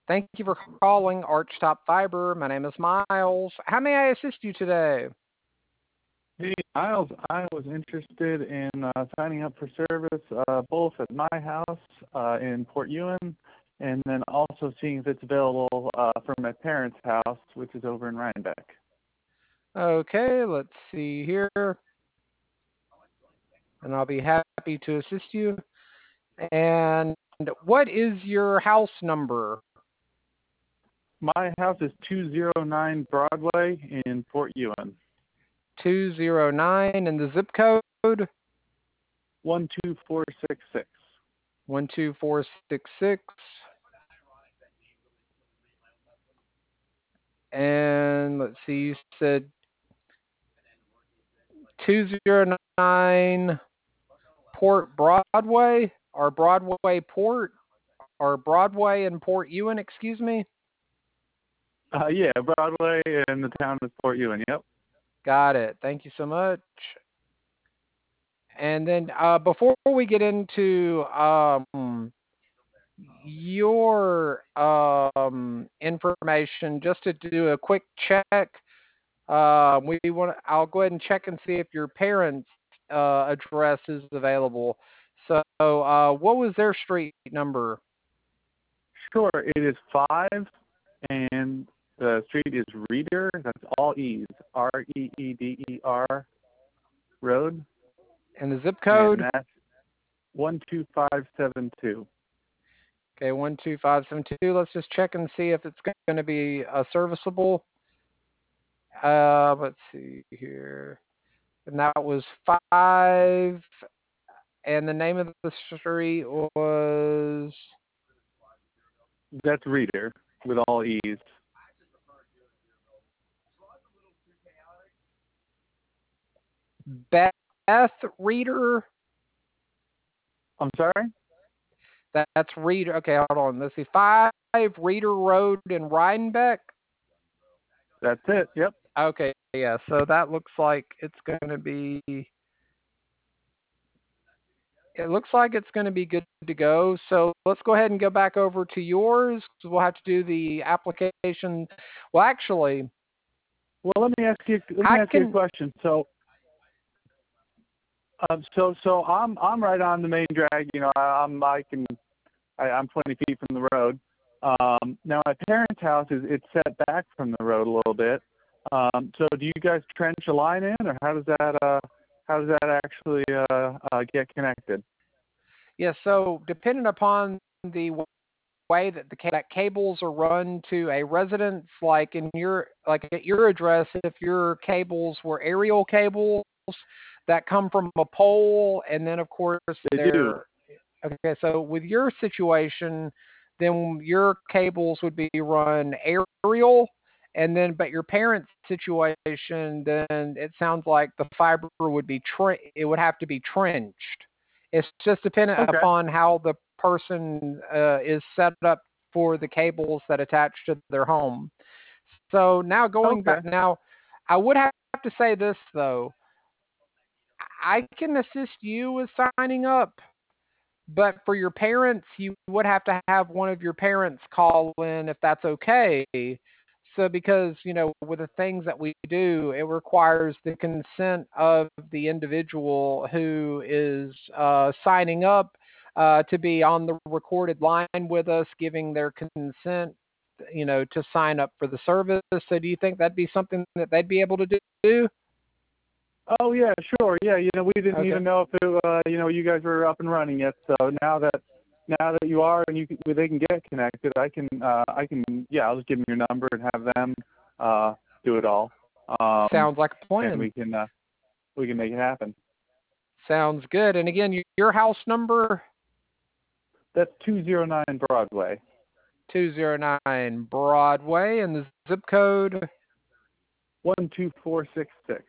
Thank you for calling Archtop Fiber. My name is Miles. How may I assist you today? Hey, Miles, I was interested in signing up for service both at my house in Port Ewan and then also seeing if it's available for my parents' house, which is over in Rhinebeck. Okay, let's see here. And I'll be happy to assist you. And what is your house number? My house is 209 Broadway in Port Ewan. 209 and the zip code? 12466. 12466. And let's see, you said 209 Port Broadway or Broadway Port or Broadway and Port Ewan, excuse me. Yeah, Broadway and the town of Port Ewan, yep. Got it. Thank you so much. And then before we get into your information, just to do a quick check, I'll go ahead and check and see if your parents' address is available. So, what was their street number? Sure, it is 5, and the street is Reeder. That's all E's. Reeder Road. And the zip And code? that's 12572. Okay, 12572. Let's just check and see if it's going to be serviceable. Let's see here. And that was 5. And the name of the street was That's Reeder with all E's. Beth Reeder. I'm sorry? That's Reeder. Okay, hold on. Let's see. 5 Reeder Road in Rhinebeck. That's it. Yep. Okay, yeah. So that looks like it's going to be. It looks like it's going to be good to go. So let's go ahead and go back over to yours. We'll have to do the application. Well, actually, Well, let me ask you a question. So, I'm right on the main drag. You know, I'm 20 feet from the road. Now my parents' house it's set back from the road a little bit. So do you guys trench a line in, or how does that actually get connected? Yeah. So depending upon the way that that cables are run to a residence, like at your address, if your cables were aerial cables that come from a pole, and then of course They do. okay. So with your situation, then your cables would be run aerial, and then but your parents' situation, then it sounds like the fiber would be it would have to be trenched. It's just dependent Okay. upon how the person is set up for the cables that attach to their home. So now going Okay. back, now I would have to say this though. I can assist you with signing up, but for your parents, you would have to have one of your parents call in if that's okay. So, because, with the things that we do, it requires the consent of the individual who is signing up to be on the recorded line with us, giving their consent, to sign up for the service. So, do you think that'd be something that they'd be able to do? Oh yeah, sure. Yeah, we didn't Okay. even know if you guys were up and running yet. So now that you are and they can get connected, yeah, I'll just give them your number and have them do it all. Sounds like a And plan. we can make it happen. Sounds good. And again, your house number? That's 209 Broadway. 209 Broadway, and the zip code? 12466.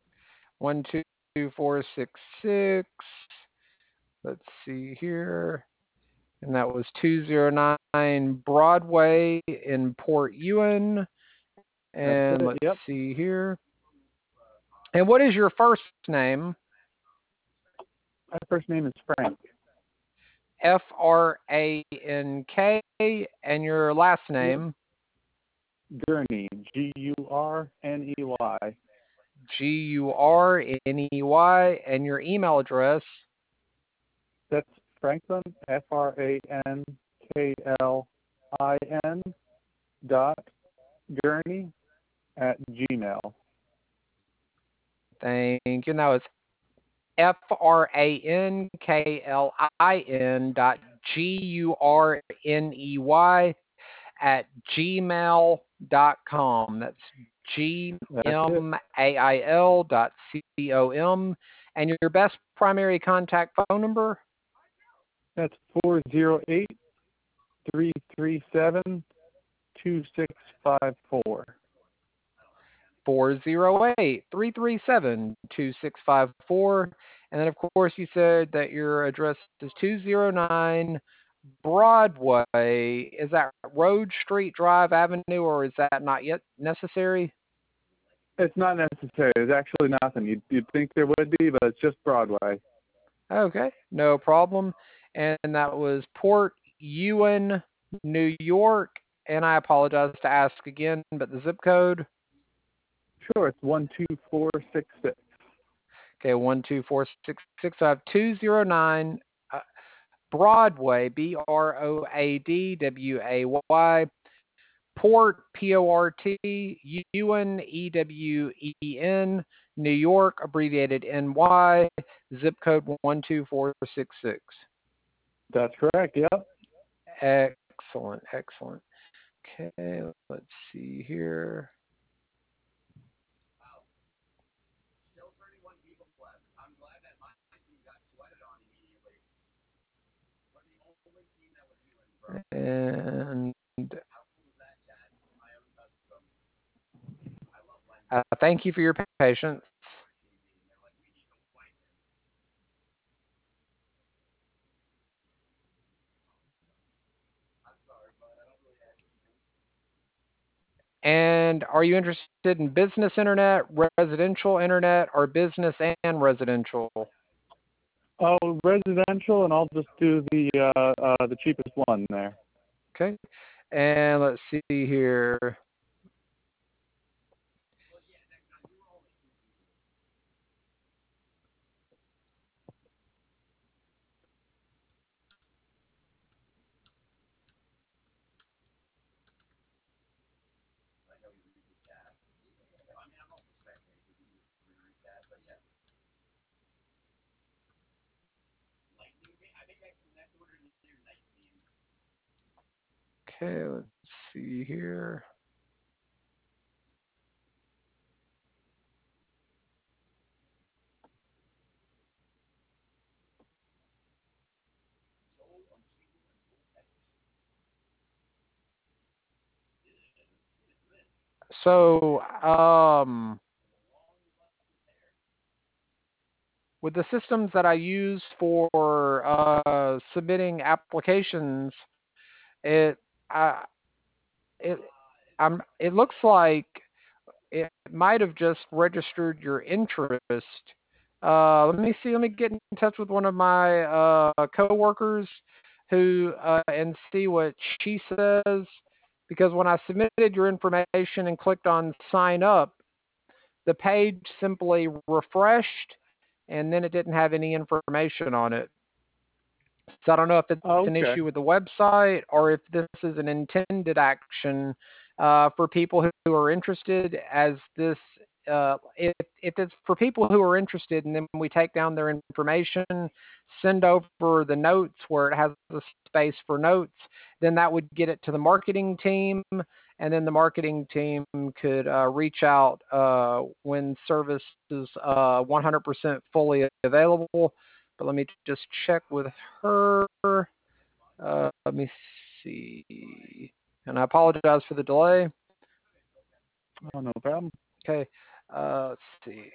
12466. Let's see here. And that was 209 Broadway in Port Ewan. And let's Yep. see here. And what is your first name? My first name is Frank. Frank, and your last Yep. name. Gurney, Gurney. Gurney, and your email address. That's Franklin, FranklIn dot Gurney at Gmail. Thank you. And that was Franklin dot Gurney at gmail.com. That's That's it. gmail.com. And your best primary contact phone number? That's 408-337-2654. 408-337-2654. And then, of course, you said that your address is 209 Broadway. Is that Road Street Drive Avenue, or is that not yet necessary? It's not necessary. There's actually nothing. You'd think there would be, but it's just Broadway. Okay, no problem. And that was Port Ewan, New York. And I apologize to ask again, but the zip code? Sure, it's 12466. Okay, 12466. So I have 209 Broadway, Broadway, Port, Port, Ewen, Ewen, New York, abbreviated NY, zip code 12466. That's correct, yep. Excellent, excellent. Okay, let's see here. And thank you for your patience. And are you interested in business internet, residential internet, or business and residential? Oh, residential, and I'll just do the cheapest one there. Okay. And let's see here. Okay, let's see here. So, with the systems that I use for submitting applications, it uh, it it looks like it might have just registered your interest. Let me see. Let me get in touch with one of my coworkers who and see what she says. Because when I submitted your information and clicked on sign up, the page simply refreshed, and then it didn't have any information on it. So I don't know if it's Oh, an okay. issue with the website or if this is an intended action for people who are interested. As this, if it's for people who are interested, and then we take down their information, send over the notes where it has a space for notes, then that would get it to the marketing team, and then the marketing team could reach out when service is 100% fully available. But let me just check with her. Let me see. And I apologize for the delay. Oh, no problem. Okay. Let's see.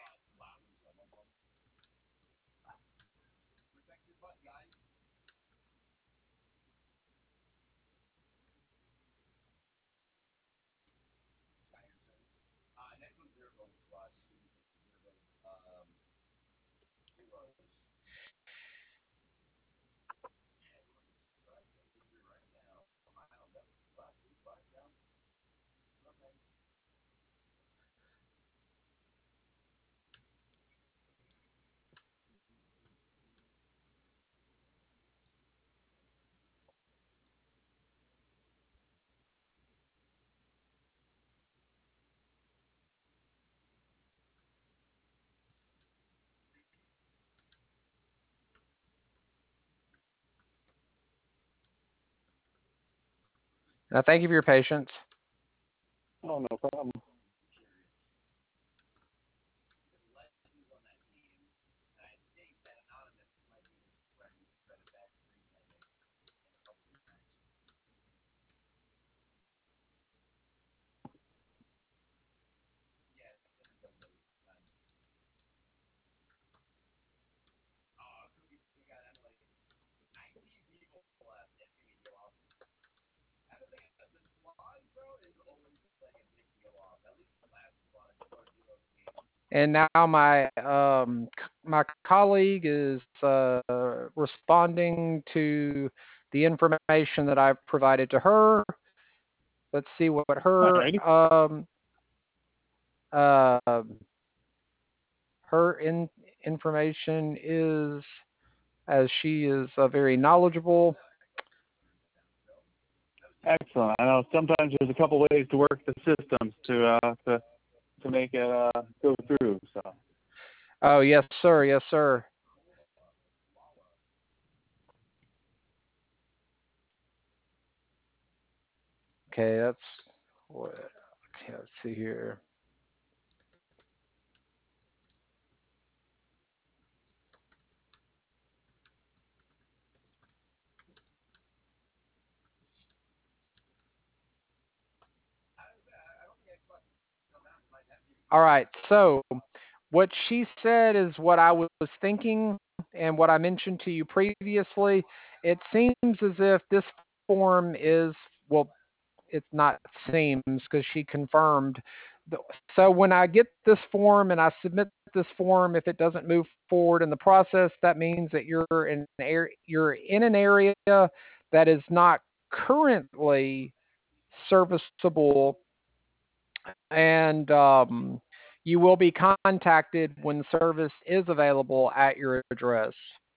Thank you for your patience. Oh, no problem. And now my colleague is responding to the information that I've provided to her. Let's see what Alrighty. uh, her information is, as she is very knowledgeable. Excellent. I know sometimes there's a couple ways to work the systems to make it go through. So Oh yes, sir. Yes, sir. Okay, that's what. Okay, let's see here. All right. So what she said is what I was thinking and what I mentioned to you previously. It seems as if this form is, well, it's not seems because she confirmed. So when I get this form and I submit this form, if it doesn't move forward in the process, that means that you're in an area that is not currently serviceable, and you will be contacted when service is available at your address.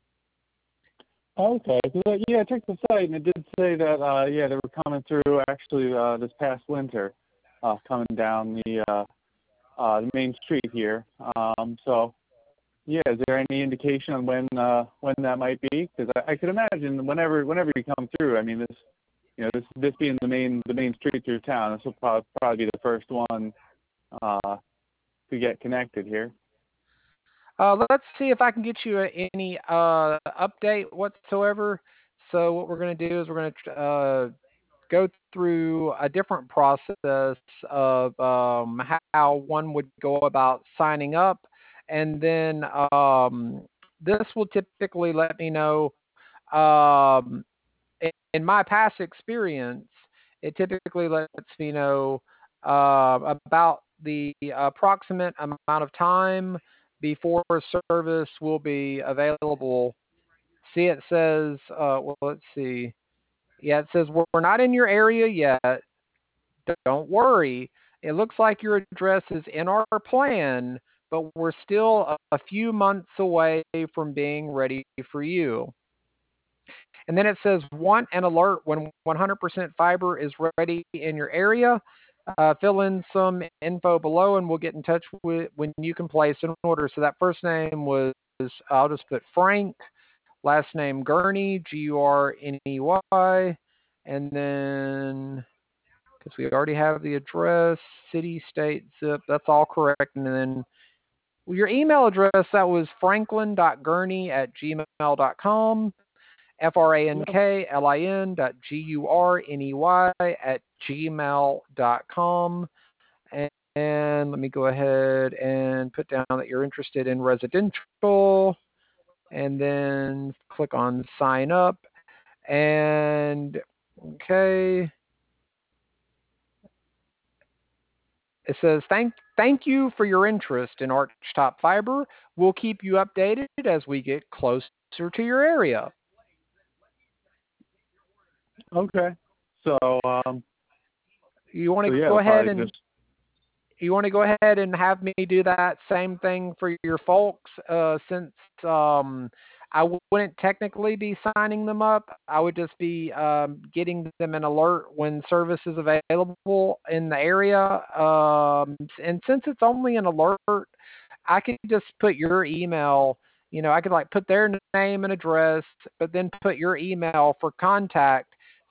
okay, 'cause, yeah, I checked the site and it did say that yeah, they were coming through actually this past winter, coming down the main street here. So yeah, is there any indication on when that might be? Because I could imagine whenever you come through, I mean this, this being the main street through town, this will probably be the first one to get connected here. Let's see if I can get you any update whatsoever. So what we're going to do is we're going to go through a different process of how one would go about signing up, and then this will typically let me know. In my past experience, it typically lets me know about the approximate amount of time before service will be available. See, it says, well, let's see. Yeah, it says we're not in your area yet. Don't worry. It looks like your address is in our plan, but we're still a few months away from being ready for you. And then it says, want an alert when 100% fiber is ready in your area. Fill in some info below and we'll get in touch with when you can place an order. So that first name was, I'll just put Frank, last name Gurney, Gurney. And then, because we already have the address, city, state, zip, that's all correct. And then your email address, that was franklin.gurney@gmail.com. Yep. FRANKLIN.GURNEY@gmail.com. And let me go ahead and put down that you're interested in residential, and then click on sign up. And okay, it says thank you for your interest in Archtop Fiber. We'll keep you updated as we get closer to your area. Okay. So You want so to yeah, go I'll ahead probably and just you want to go ahead and have me do that same thing for your folks, since I wouldn't technically be signing them up. I would just be getting them an alert when service is available in the area. And since it's only an alert, I could just put your email. I could like put their name and address, but then put your email for contact.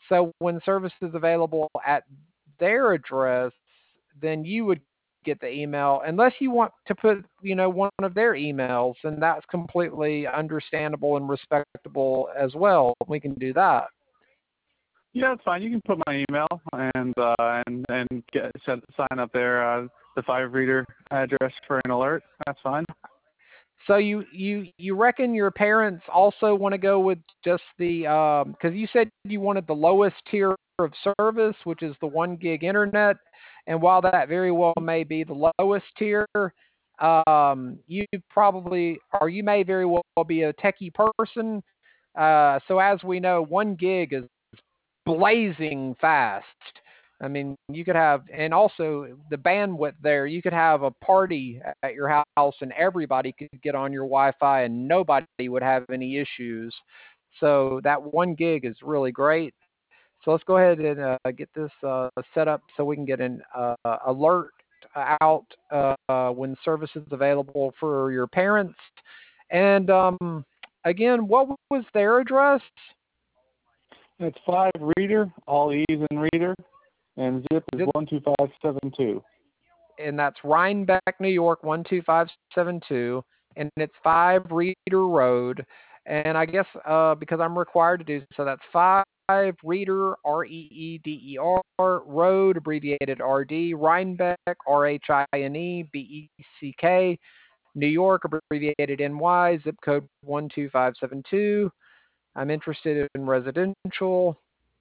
So when service is available at their address, then you would get the email unless you want to put, one of their emails, and that's completely understandable and respectable as well. We can do that. Yeah, it's fine. You can put my email and sign up there the 5-reader address for an alert. That's fine. So you reckon your parents also want to go with just the because you said you wanted the lowest tier of service, which is the 1 gig internet, and while that very well may be the lowest tier, you probably or you may very well be a techie person. So as we know, 1 gig is blazing fast. I mean, you could have, and also the bandwidth there, you could have a party at your house and everybody could get on your Wi-Fi and nobody would have any issues. So that 1 gig is really great. So let's go ahead and get this set up so we can get an alert out when service is available for your parents. And again, what was their address? It's 5-reader, all E's in reader, and zip is 12572. And that's Rhinebeck, New York, 12572, and it's 5-Reader Road. And I guess because I'm required to do so, that's 5-Reader, Reeder Road, abbreviated RD, Rhinebeck, Rhinebeck, New York, abbreviated NY, zip code 12572. I'm interested in residential.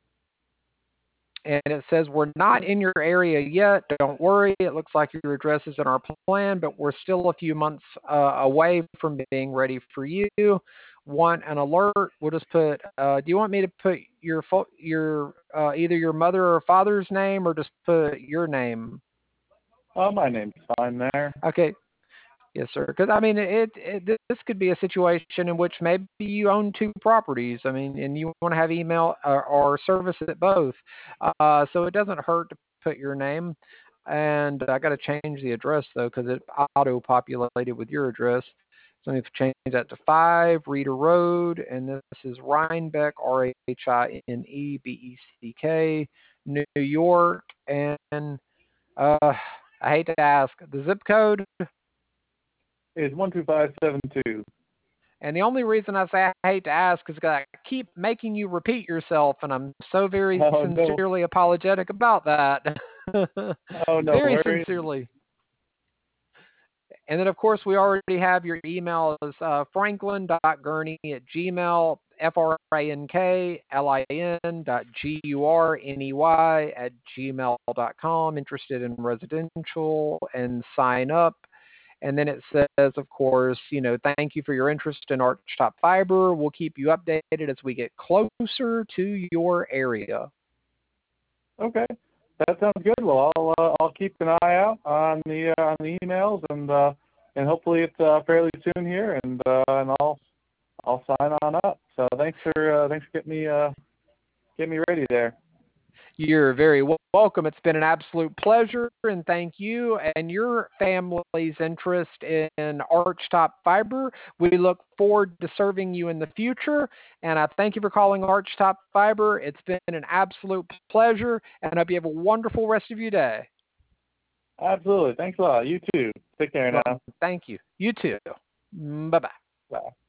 And it says, we're not in your area yet. Don't worry. It looks like your address is in our plan, but we're still a few months away from being ready for you. Want an alert? We'll just put, do you want me to put your either your mother or father's name or just put your name? My name's fine there. Okay. Yes, sir. Because I mean, this could be a situation in which maybe you own two properties. I mean, and you want to have email or service at both. So it doesn't hurt to put your name. And I got to change the address though because it auto-populated with your address. So I need to change that to 5-Reader Road, and this is Rhinebeck, Rhinebeck, New York, and I hate to ask the zip code. It's 12572. And the only reason I say I hate to ask is because I keep making you repeat yourself, and I'm so very sincerely apologetic about that. Oh, no Very worries. sincerely. And then, of course, we already have your email as franklin.gurney@gmail, franklin.gurney@gmail.com, interested in residential, and sign up. And then it says, of course, thank you for your interest in Archtop Fiber. We'll keep you updated as we get closer to your area. Okay, that sounds good. Well, I'll keep an eye out on the emails and hopefully it's fairly soon here, and I'll sign on up. So thanks for getting me ready there. You're very welcome. It's been an absolute pleasure, and thank you and your family's interest in Archtop Fiber. We look forward to serving you in the future, and I thank you for calling Archtop Fiber. It's been an absolute pleasure, and I hope you have a wonderful rest of your day. Absolutely. Thanks a lot. You too. Take care now. Thank you. You too. Bye-bye. Bye.